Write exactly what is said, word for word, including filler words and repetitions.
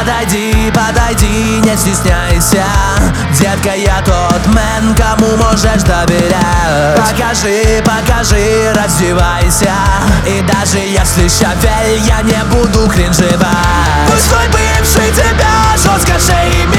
Подойди, подойди, не стесняйся. Детка, я тот мэн, кому можешь доверять. Покажи, покажи, раздевайся. И даже если щавель, я не буду кринжевать. Пусть твой бывший тебя жестко шеймит.